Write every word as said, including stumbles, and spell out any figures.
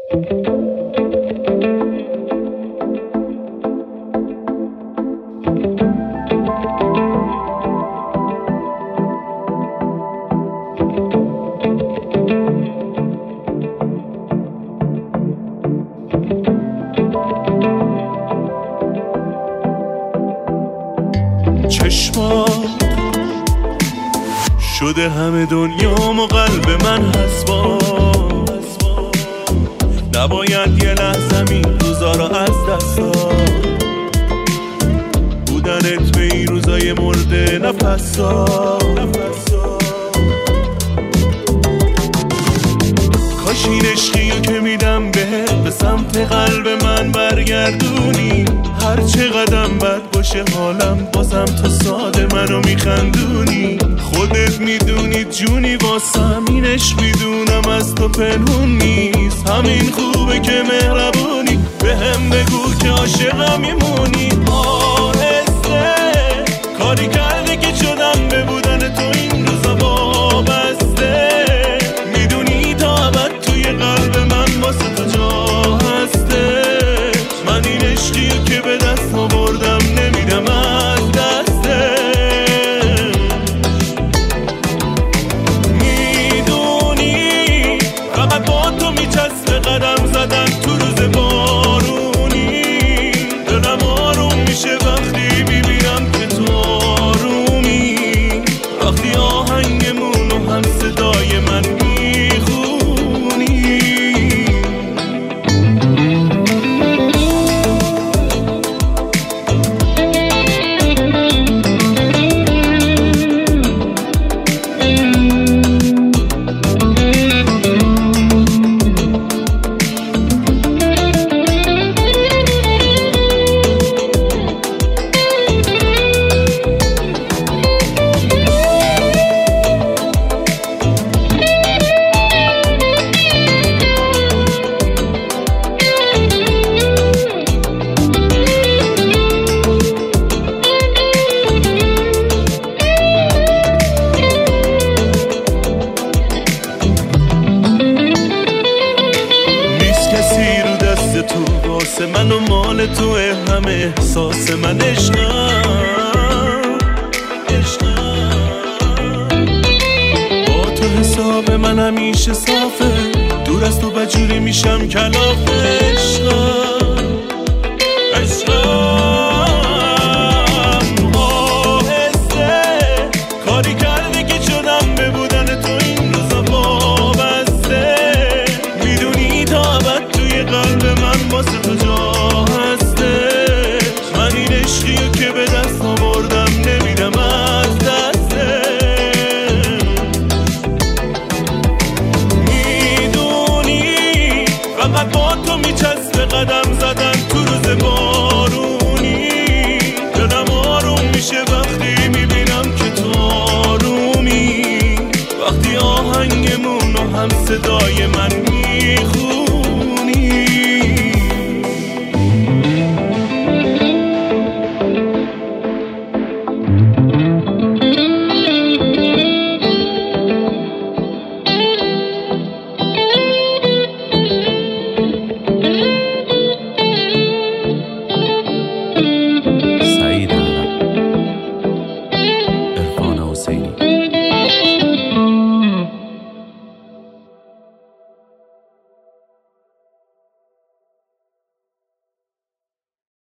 چشمات شده همه دنیام و قلب من حسباس، نباید یه لحظه این روزا را از دست داد. بودنت به این روزای مرده نفسا، کاش این عشقیو که میدم بهت به سمت قلب من برگردونی. هر چه قدم بد باشه حالم بازم تو ساده منو میخندونی. خودت میدونی جونی واسم این عشق میدونم از تو پنهون نیست. همین خوبه که مهربونی به هم بگو که عاشقم میمونی. آهسته کاری کرده که شدم به بودن تو این روزا وابسته. میدونی تا ابد توی قلب من واسه تو جا هسته. من این عشقیو که به دست آوردم نمیدم از دسته. میدونی فقط با تو میچسبه قدم زدن تو روز بارونی. دلم آروم میشه وقتی میبینم که تو آرومی. وقتی آهنگمونو هم صدای من میخونی. تو واسه من و مال تو همه احساس من عشقم با تو حساب من همیشه صافه. دور از تو بجوری میشم کلاف عشقم عشقم. آهسته کاری کرده که شدم به بودن تو این روزا وابسته. میدونی تا ابد توی قلب من واسه تو جا هسته. من این عشقیو که به دست آوردم نمیدم از دسته. میدونی فقط با تو میچسبه قدم زدن تو روز بارونی. دلم آروم میشه وقتی میبینم که تو آرومی. وقتی آهنگمونو هم صدای من